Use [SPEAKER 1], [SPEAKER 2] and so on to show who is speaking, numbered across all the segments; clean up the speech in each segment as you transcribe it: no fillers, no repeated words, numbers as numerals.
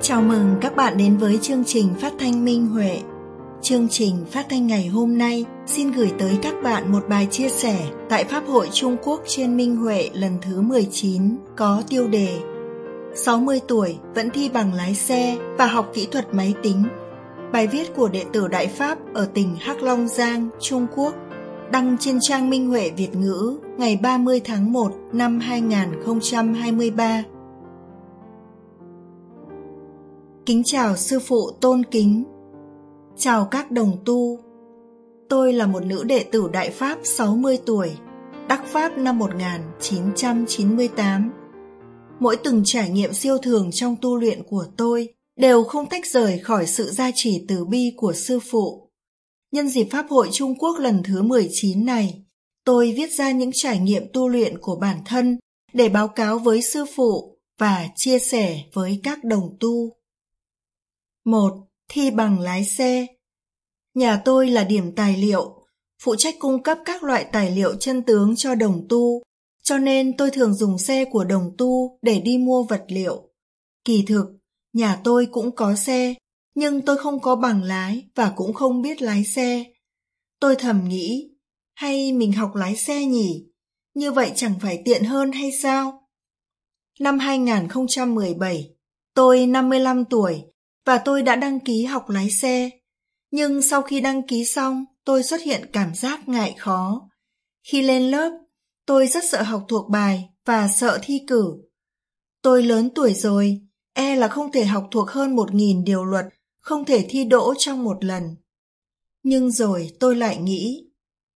[SPEAKER 1] Chào mừng các bạn đến với chương trình phát thanh Minh Huệ. Chương trình phát thanh ngày hôm nay xin gửi tới các bạn một bài chia sẻ tại Pháp hội Trung Quốc trên Minh Huệ lần thứ 19 có tiêu đề 60 tuổi vẫn thi bằng lái xe và học kỹ thuật máy tính. Bài viết của đệ tử Đại Pháp ở tỉnh Hắc Long Giang, Trung Quốc, đăng trên trang Minh Huệ Việt ngữ ngày 30 tháng 1 năm 2023. Kính chào sư phụ tôn kính. Chào các đồng tu. Tôi là một nữ đệ tử Đại Pháp 60 tuổi, đắc Pháp năm 1998. Mỗi từng trải nghiệm siêu thường trong tu luyện của tôi đều không tách rời khỏi sự gia trì từ bi của sư phụ. Nhân dịp Pháp hội Trung Quốc lần thứ 19 này, tôi viết ra những trải nghiệm tu luyện của bản thân để báo cáo với sư phụ và chia sẻ với các đồng tu. 1. Thi bằng lái xe. Nhà tôi là điểm tài liệu, phụ trách cung cấp các loại tài liệu chân tướng cho đồng tu, cho nên tôi thường dùng xe của đồng tu để đi mua vật liệu. Kỳ thực, nhà tôi cũng có xe, nhưng tôi không có bằng lái và cũng không biết lái xe. Tôi thầm nghĩ, hay mình học lái xe nhỉ? Như vậy chẳng phải tiện hơn hay sao? Năm 2017, tôi 55 tuổi và tôi đã đăng ký học lái xe. Nhưng sau khi đăng ký xong, tôi xuất hiện cảm giác ngại khó. Khi lên lớp, tôi rất sợ học thuộc bài và sợ thi cử. Tôi lớn tuổi rồi, là không thể học thuộc hơn 1.000 điều luật, không thể thi đỗ trong một lần. Nhưng rồi tôi lại nghĩ,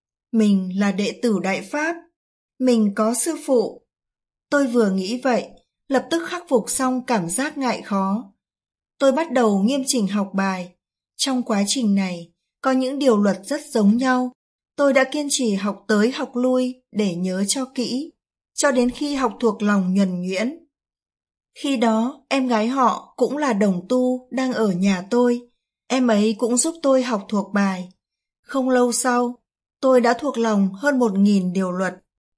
[SPEAKER 1] mình là đệ tử Đại Pháp, mình có sư phụ. Tôi vừa nghĩ vậy, lập tức khắc phục xong cảm giác ngại khó. Tôi bắt đầu nghiêm chỉnh học bài. Trong quá trình này, có những điều luật rất giống nhau. Tôi đã kiên trì học tới học lui để nhớ cho kỹ, cho đến khi học thuộc lòng nhuần nhuyễn. Khi đó, em gái họ cũng là đồng tu đang ở nhà tôi. Em ấy cũng giúp tôi học thuộc bài. Không lâu sau, tôi đã thuộc lòng hơn 1.000 điều luật.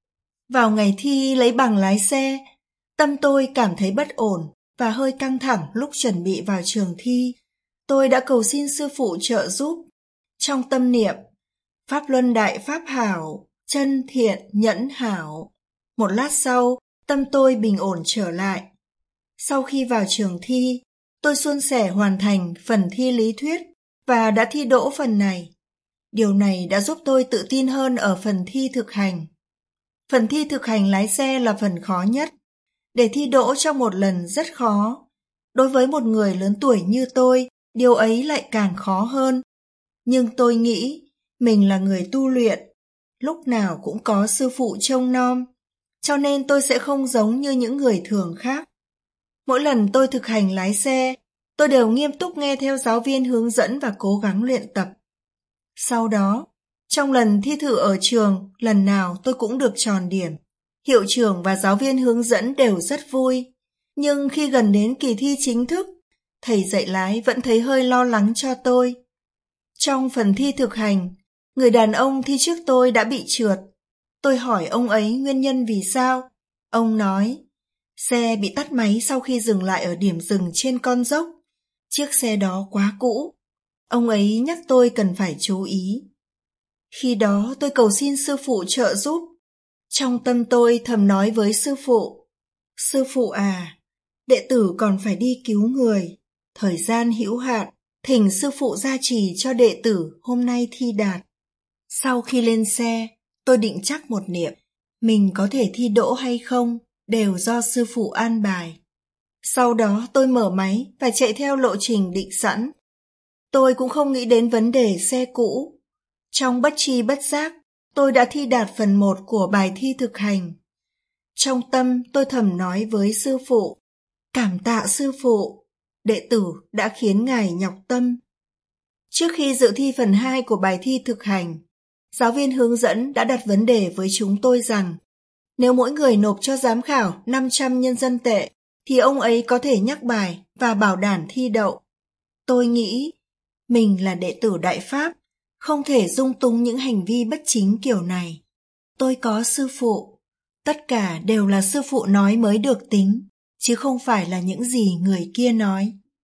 [SPEAKER 1] Vào ngày thi lấy bằng lái xe, tâm tôi cảm thấy bất ổn và hơi căng thẳng lúc chuẩn bị vào trường thi. Tôi đã cầu xin sư phụ trợ giúp. Trong tâm niệm, Pháp luân đại pháp hảo, chân thiện nhẫn hảo. Một lát sau, tâm tôi bình ổn trở lại. Sau khi vào trường thi, tôi suôn sẻ hoàn thành phần thi lý thuyết và đã thi đỗ phần này. Điều này đã giúp tôi tự tin hơn ở phần thi thực hành. Phần thi thực hành lái xe là phần khó nhất. Để thi đỗ trong một lần rất khó. Đối với một người lớn tuổi như tôi, điều ấy lại càng khó hơn. Nhưng tôi nghĩ mình là người tu luyện, lúc nào cũng có sư phụ trông nom, cho nên tôi sẽ không giống như những người thường khác. Mỗi lần tôi thực hành lái xe, tôi đều nghiêm túc nghe theo giáo viên hướng dẫn và cố gắng luyện tập. Sau đó, trong lần thi thử ở trường, lần nào tôi cũng được tròn điểm. Hiệu trưởng và giáo viên hướng dẫn đều rất vui. Nhưng khi gần đến kỳ thi chính thức, thầy dạy lái vẫn thấy hơi lo lắng cho tôi. Trong phần thi thực hành, người đàn ông thi trước tôi đã bị trượt. Tôi hỏi ông ấy nguyên nhân vì sao. Ông nói, xe bị tắt máy sau khi dừng lại ở điểm dừng trên con dốc. Chiếc xe đó quá cũ. Ông ấy nhắc tôi cần phải chú ý. Khi đó tôi cầu xin sư phụ trợ giúp. Trong tâm tôi thầm nói với sư phụ à, đệ tử còn phải đi cứu người, thời gian hữu hạn, thỉnh sư phụ gia trì cho đệ tử hôm nay thi đạt. Sau khi lên xe, tôi định chắc một niệm, mình có thể thi đỗ hay không, đều do sư phụ an bài. Sau đó tôi mở máy và chạy theo lộ trình định sẵn. Tôi cũng không nghĩ đến vấn đề xe cũ. Trong bất tri bất giác, tôi đã thi đạt phần 1 của bài thi thực hành. Trong tâm tôi thầm nói với sư phụ, cảm tạ sư phụ, đệ tử đã khiến ngài nhọc tâm. Trước khi dự thi phần 2 của bài thi thực hành, giáo viên hướng dẫn đã đặt vấn đề với chúng tôi rằng, nếu mỗi người nộp cho giám khảo 500 nhân dân tệ, thì ông ấy có thể nhắc bài và bảo đảm thi đậu. Tôi nghĩ, mình là đệ tử Đại Pháp, không thể dung túng những hành vi bất chính kiểu này. Tôi có sư phụ, tất cả đều là sư phụ nói mới được tính, chứ không phải là những gì người kia nói.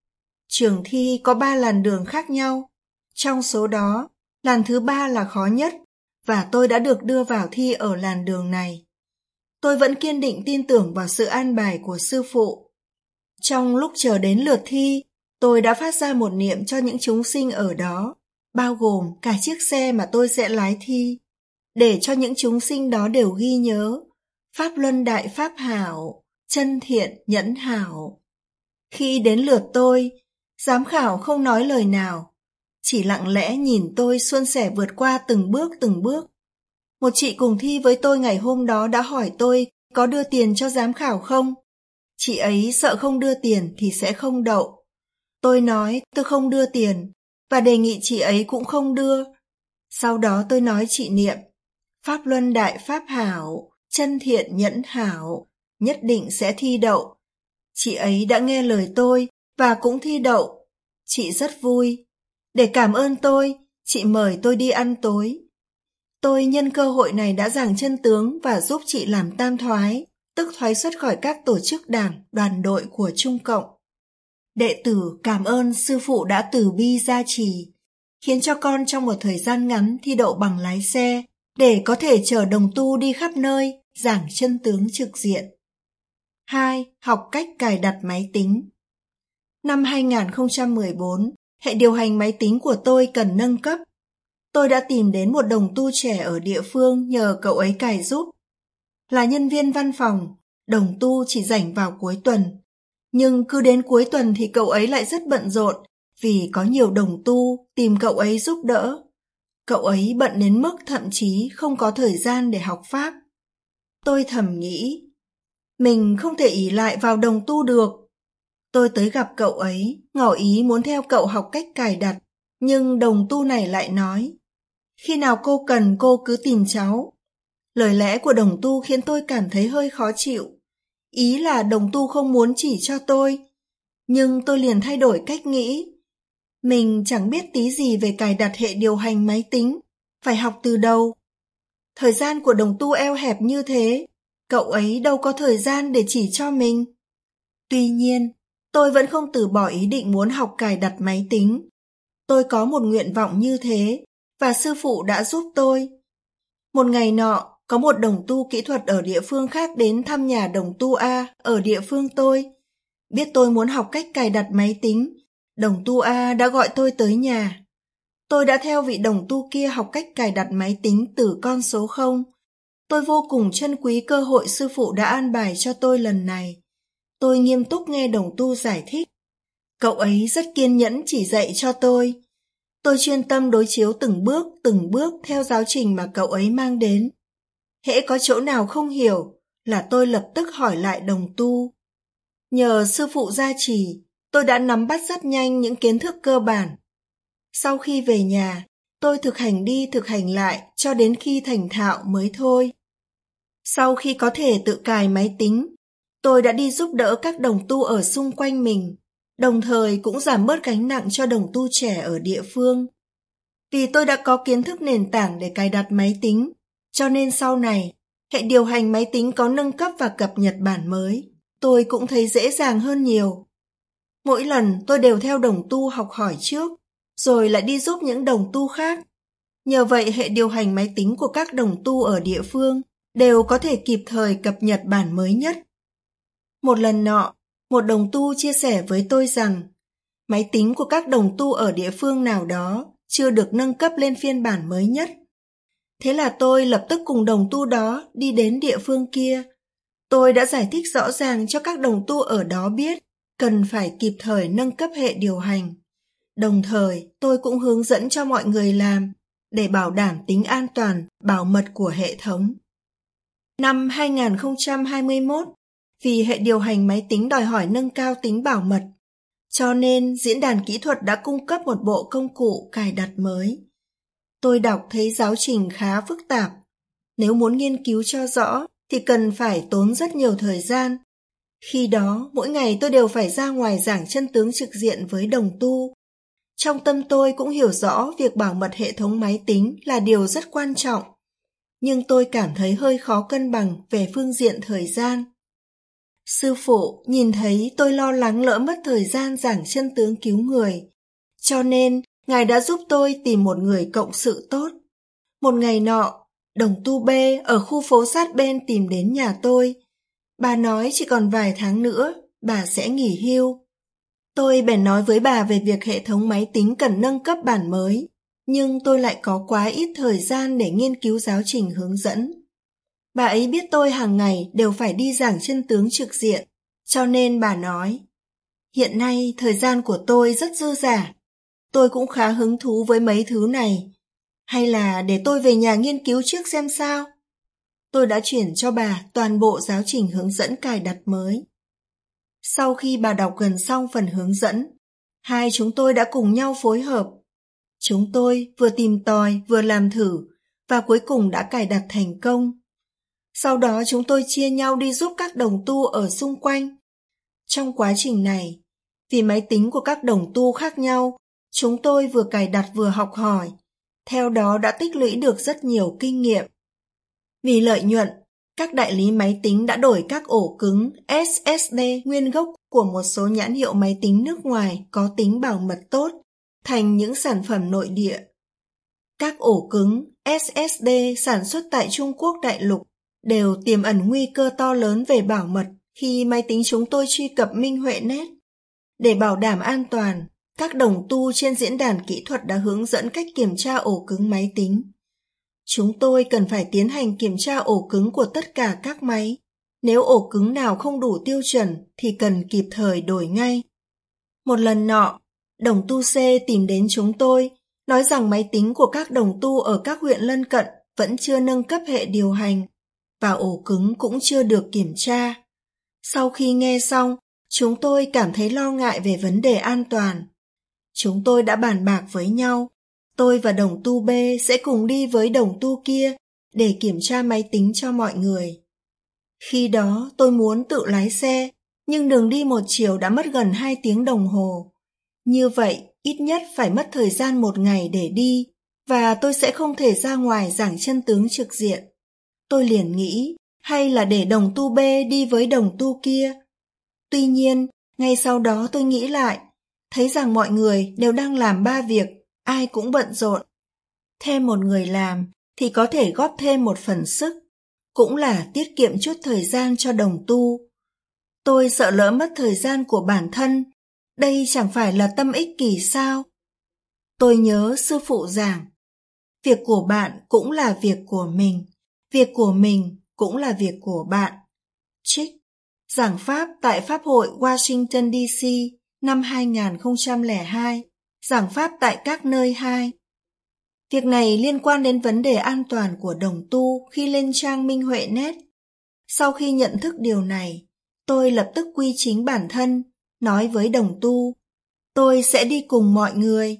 [SPEAKER 1] Trường thi có 3 làn đường khác nhau. Trong số đó, làn thứ 3 là khó nhất, và tôi đã được đưa vào thi ở làn đường này. Tôi vẫn kiên định tin tưởng vào sự an bài của sư phụ. Trong lúc chờ đến lượt thi, tôi đã phát ra một niệm cho những chúng sinh ở đó, bao gồm cả chiếc xe mà tôi sẽ lái thi, để cho những chúng sinh đó đều ghi nhớ: Pháp luân đại pháp hảo, chân thiện nhẫn hảo. Khi đến lượt tôi, giám khảo không nói lời nào, chỉ lặng lẽ nhìn tôi suôn sẻ vượt qua từng bước. Một chị cùng thi với tôi ngày hôm đó đã hỏi tôi có đưa tiền cho giám khảo không. Chị ấy sợ không đưa tiền thì sẽ không đậu. Tôi nói tôi không đưa tiền và đề nghị chị ấy cũng không đưa. Sau đó tôi nói chị niệm: Pháp luân đại pháp hảo, chân thiện nhẫn hảo, nhất định sẽ thi đậu. Chị ấy đã nghe lời tôi và cũng thi đậu. Chị rất vui. Để cảm ơn tôi, chị mời tôi đi ăn tối. Tôi nhân cơ hội này đã giảng chân tướng và giúp chị làm tam thoái, tức thoái xuất khỏi các tổ chức đảng, đoàn đội của Trung Cộng. Đệ tử cảm ơn sư phụ đã từ bi gia trì, khiến cho con trong một thời gian ngắn thi đậu bằng lái xe, để có thể chở đồng tu đi khắp nơi, giảng chân tướng trực diện. 2. Học cách cài đặt máy tính. Năm 2014, hệ điều hành máy tính của tôi cần nâng cấp. Tôi đã tìm đến một đồng tu trẻ ở địa phương nhờ cậu ấy cài giúp. Là nhân viên văn phòng, đồng tu chỉ rảnh vào cuối tuần. Nhưng cứ đến cuối tuần thì cậu ấy lại rất bận rộn vì có nhiều đồng tu tìm cậu ấy giúp đỡ. Cậu ấy bận đến mức thậm chí không có thời gian để học Pháp. Tôi thầm nghĩ, mình không thể ỷ lại vào đồng tu được. Tôi tới gặp cậu ấy, ngỏ ý muốn theo cậu học cách cài đặt, nhưng đồng tu này lại nói: Khi nào cô cần cô cứ tìm cháu. Lời lẽ của đồng tu khiến tôi cảm thấy hơi khó chịu. Ý là đồng tu không muốn chỉ cho tôi. Nhưng tôi liền thay đổi cách nghĩ. Mình chẳng biết tí gì về cài đặt hệ điều hành máy tính, phải học từ đầu. Thời gian của đồng tu eo hẹp như thế, cậu ấy đâu có thời gian để chỉ cho mình. Tuy nhiên, tôi vẫn không từ bỏ ý định muốn học cài đặt máy tính. Tôi có một nguyện vọng như thế, và sư phụ đã giúp tôi. Một ngày nọ, có một đồng tu kỹ thuật ở địa phương khác đến thăm nhà đồng tu A ở địa phương tôi. Biết tôi muốn học cách cài đặt máy tính, đồng tu A đã gọi tôi tới nhà. Tôi đã theo vị đồng tu kia học cách cài đặt máy tính từ con số 0. Tôi vô cùng trân quý cơ hội sư phụ đã an bài cho tôi lần này. Tôi nghiêm túc nghe đồng tu giải thích. Cậu ấy rất kiên nhẫn chỉ dạy cho tôi. Tôi chuyên tâm đối chiếu từng bước theo giáo trình mà cậu ấy mang đến. Hễ có chỗ nào không hiểu là tôi lập tức hỏi lại đồng tu. Nhờ sư phụ gia trì, tôi đã nắm bắt rất nhanh những kiến thức cơ bản. Sau khi về nhà, tôi thực hành đi thực hành lại cho đến khi thành thạo mới thôi. Sau khi có thể tự cài máy tính, tôi đã đi giúp đỡ các đồng tu ở xung quanh mình, đồng thời cũng giảm bớt gánh nặng cho đồng tu trẻ ở địa phương. Vì tôi đã có kiến thức nền tảng để cài đặt máy tính, cho nên sau này, hệ điều hành máy tính có nâng cấp và cập nhật bản mới, tôi cũng thấy dễ dàng hơn nhiều. Mỗi lần tôi đều theo đồng tu học hỏi trước, rồi lại đi giúp những đồng tu khác. Nhờ vậy hệ điều hành máy tính của các đồng tu ở địa phương đều có thể kịp thời cập nhật bản mới nhất. Một lần nọ, một đồng tu chia sẻ với tôi rằng máy tính của các đồng tu ở địa phương nào đó chưa được nâng cấp lên phiên bản mới nhất. Thế là tôi lập tức cùng đồng tu đó đi đến địa phương kia. Tôi đã giải thích rõ ràng cho các đồng tu ở đó biết cần phải kịp thời nâng cấp hệ điều hành. Đồng thời, tôi cũng hướng dẫn cho mọi người làm để bảo đảm tính an toàn, bảo mật của hệ thống. Năm 2021, vì hệ điều hành máy tính đòi hỏi nâng cao tính bảo mật, cho nên diễn đàn kỹ thuật đã cung cấp một bộ công cụ cài đặt mới. Tôi đọc thấy giáo trình khá phức tạp. Nếu muốn nghiên cứu cho rõ thì cần phải tốn rất nhiều thời gian. Khi đó, mỗi ngày tôi đều phải ra ngoài giảng chân tướng trực diện với đồng tu. Trong tâm tôi cũng hiểu rõ việc bảo mật hệ thống máy tính là điều rất quan trọng. Nhưng tôi cảm thấy hơi khó cân bằng về phương diện thời gian. Sư phụ nhìn thấy tôi lo lắng lỡ mất thời gian giảng chân tướng cứu người, cho nên Ngài đã giúp tôi tìm một người cộng sự tốt. Một ngày nọ, đồng tu B ở khu phố sát bên tìm đến nhà tôi. Bà nói chỉ còn vài tháng nữa, bà sẽ nghỉ hưu. Tôi bèn nói với bà về việc hệ thống máy tính cần nâng cấp bản mới, nhưng tôi lại có quá ít thời gian để nghiên cứu giáo trình hướng dẫn. Bà ấy biết tôi hàng ngày đều phải đi giảng chân tướng trực diện, cho nên bà nói, hiện nay thời gian của tôi rất dư dả. Tôi cũng khá hứng thú với mấy thứ này. Hay là để tôi về nhà nghiên cứu trước xem sao? Tôi đã chuyển cho bà toàn bộ giáo trình hướng dẫn cài đặt mới. Sau khi bà đọc gần xong phần hướng dẫn, hai chúng tôi đã cùng nhau phối hợp. Chúng tôi vừa tìm tòi vừa làm thử và cuối cùng đã cài đặt thành công. Sau đó chúng tôi chia nhau đi giúp các đồng tu ở xung quanh. Trong quá trình này, vì máy tính của các đồng tu khác nhau, chúng tôi vừa cài đặt vừa học hỏi, theo đó đã tích lũy được rất nhiều kinh nghiệm. Vì lợi nhuận, các đại lý máy tính đã đổi các ổ cứng SSD nguyên gốc của một số nhãn hiệu máy tính nước ngoài có tính bảo mật tốt thành những sản phẩm nội địa. Các ổ cứng SSD sản xuất tại Trung Quốc đại lục đều tiềm ẩn nguy cơ to lớn về bảo mật khi máy tính chúng tôi truy cập Minh Huệ Net. Để bảo đảm an toàn, các đồng tu trên diễn đàn kỹ thuật đã hướng dẫn cách kiểm tra ổ cứng máy tính. Chúng tôi cần phải tiến hành kiểm tra ổ cứng của tất cả các máy. Nếu ổ cứng nào không đủ tiêu chuẩn thì cần kịp thời đổi ngay. Một lần nọ, đồng tu C tìm đến chúng tôi, nói rằng máy tính của các đồng tu ở các huyện lân cận vẫn chưa nâng cấp hệ điều hành và ổ cứng cũng chưa được kiểm tra. Sau khi nghe xong, chúng tôi cảm thấy lo ngại về vấn đề an toàn. Chúng tôi đã bàn bạc với nhau, tôi và đồng tu B sẽ cùng đi với đồng tu kia để kiểm tra máy tính cho mọi người. Khi đó tôi muốn tự lái xe, nhưng đường đi một chiều đã mất gần 2 tiếng đồng hồ. Như vậy, ít nhất phải mất thời gian 1 ngày để đi, và tôi sẽ không thể ra ngoài giảng chân tướng trực diện. Tôi liền nghĩ, hay là để đồng tu B đi với đồng tu kia. Tuy nhiên, ngay sau đó tôi nghĩ lại, thấy rằng mọi người đều đang làm 3 việc, ai cũng bận rộn. Thêm một người làm thì có thể góp thêm một phần sức, cũng là tiết kiệm chút thời gian cho đồng tu. Tôi sợ lỡ mất thời gian của bản thân, đây chẳng phải là tâm ích kỷ sao? Tôi nhớ sư phụ giảng, việc của bạn cũng là việc của mình, việc của mình cũng là việc của bạn. Trích giảng pháp tại Pháp hội Washington DC năm 2002, giảng pháp tại các nơi 2. Việc này liên quan đến vấn đề an toàn của đồng tu khi lên trang Minh Huệ Net. Sau khi nhận thức điều này, tôi lập tức quy chính bản thân, nói với đồng tu, tôi sẽ đi cùng mọi người.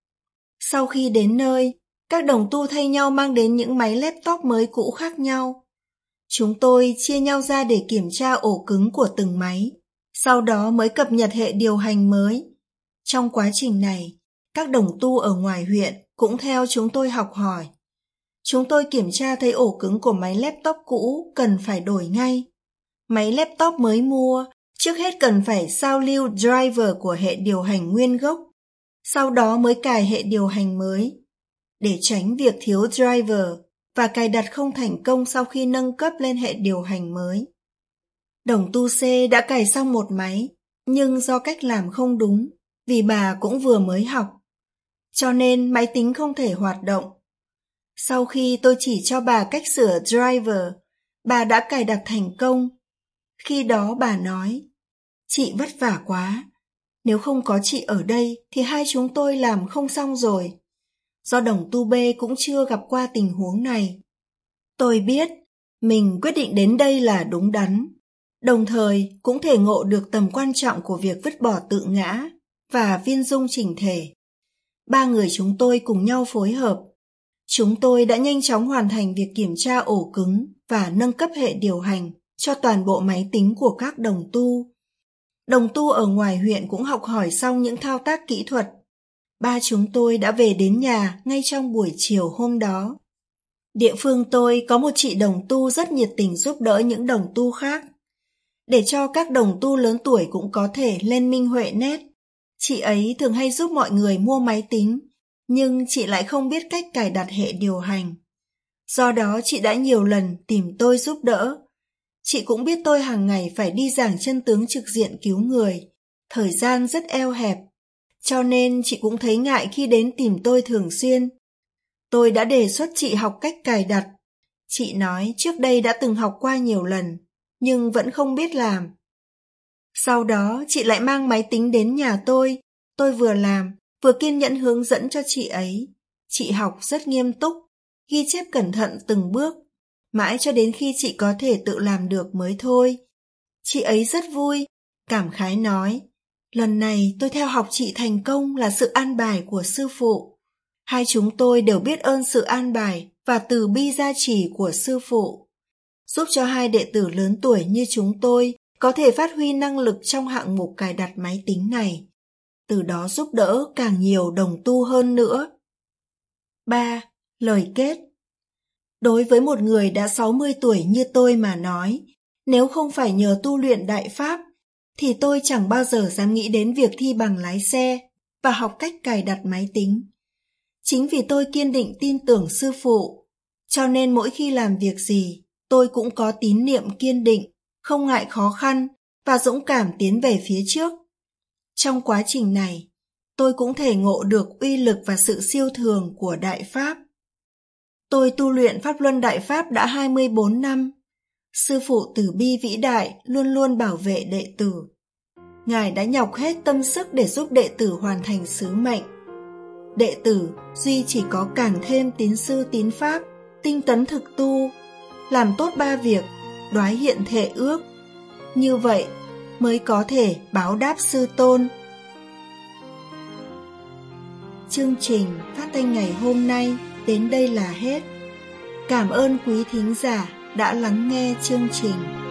[SPEAKER 1] Sau khi đến nơi, các đồng tu thay nhau mang đến những máy laptop mới cũ khác nhau. Chúng tôi chia nhau ra để kiểm tra ổ cứng của từng máy, sau đó mới cập nhật hệ điều hành mới. Trong quá trình này, các đồng tu ở ngoài huyện cũng theo chúng tôi học hỏi. Chúng tôi kiểm tra thấy ổ cứng của máy laptop cũ cần phải đổi ngay. Máy laptop mới mua, trước hết cần phải sao lưu driver của hệ điều hành nguyên gốc, sau đó mới cài hệ điều hành mới. Để tránh việc thiếu driver và cài đặt không thành công sau khi nâng cấp lên hệ điều hành mới. Đồng tu C đã cài xong một máy, nhưng do cách làm không đúng, vì bà cũng vừa mới học, cho nên máy tính không thể hoạt động. Sau khi tôi chỉ cho bà cách sửa driver, bà đã cài đặt thành công. Khi đó bà nói, chị vất vả quá, nếu không có chị ở đây thì hai chúng tôi làm không xong rồi. Do đồng tu B cũng chưa gặp qua tình huống này. Tôi biết mình quyết định đến đây là đúng đắn, đồng thời cũng thể ngộ được tầm quan trọng của việc vứt bỏ tự ngã và viên dung chỉnh thể. 3 người chúng tôi cùng nhau phối hợp. Chúng tôi đã nhanh chóng hoàn thành việc kiểm tra ổ cứng và nâng cấp hệ điều hành cho toàn bộ máy tính của các đồng tu. Đồng tu ở ngoài huyện cũng học hỏi xong những thao tác kỹ thuật. 3 chúng tôi đã về đến nhà ngay trong buổi chiều hôm đó. Địa phương tôi có một chị đồng tu rất nhiệt tình giúp đỡ những đồng tu khác. để cho các đồng tu lớn tuổi cũng có thể lên minh huệ nét. Chị ấy thường hay giúp mọi người mua máy tính, nhưng chị lại không biết cách cài đặt hệ điều hành. Do đó chị đã nhiều lần tìm tôi giúp đỡ. Chị cũng biết tôi hàng ngày phải đi giảng chân tướng trực diện cứu người, thời gian rất eo hẹp, cho nên chị cũng thấy ngại khi đến tìm tôi thường xuyên. Tôi đã đề xuất chị học cách cài đặt. Chị nói trước đây đã từng học qua nhiều lần, nhưng vẫn không biết làm. Sau đó chị lại mang máy tính đến nhà tôi vừa làm, vừa kiên nhẫn hướng dẫn cho chị ấy. Chị học rất nghiêm túc, ghi chép cẩn thận từng bước, mãi cho đến khi chị có thể tự làm được mới thôi. Chị ấy rất vui, cảm khái nói, lần này tôi theo học chị thành công là sự an bài của sư phụ. Hai chúng tôi đều biết ơn sự an bài và từ bi gia trì của sư phụ, giúp cho hai đệ tử lớn tuổi như chúng tôi có thể phát huy năng lực trong hạng mục cài đặt máy tính này, từ đó giúp đỡ càng nhiều đồng tu hơn nữa. 3. Lời kết. Đối với một người đã 60 tuổi như tôi mà nói, nếu không phải nhờ tu luyện Đại Pháp, thì tôi chẳng bao giờ dám nghĩ đến việc thi bằng lái xe và học cách cài đặt máy tính. Chính vì tôi kiên định tin tưởng sư phụ, cho nên mỗi khi làm việc gì, tôi cũng có tín niệm kiên định, không ngại khó khăn và dũng cảm tiến về phía trước. Trong quá trình này, tôi cũng thể ngộ được uy lực và sự siêu thường của Đại Pháp. Tôi tu luyện Pháp Luân Đại Pháp đã 24 năm. Sư phụ từ bi vĩ đại luôn luôn bảo vệ đệ tử. Ngài đã nhọc hết tâm sức để giúp đệ tử hoàn thành sứ mệnh. Đệ tử duy chỉ có càng thêm tín sư tín pháp, tinh tấn thực tu, làm tốt 3 việc, đoái hiện thệ ước. Như vậy mới có thể báo đáp sư tôn. Chương trình phát thanh ngày hôm nay đến đây là hết. Cảm ơn quý thính giả đã lắng nghe chương trình.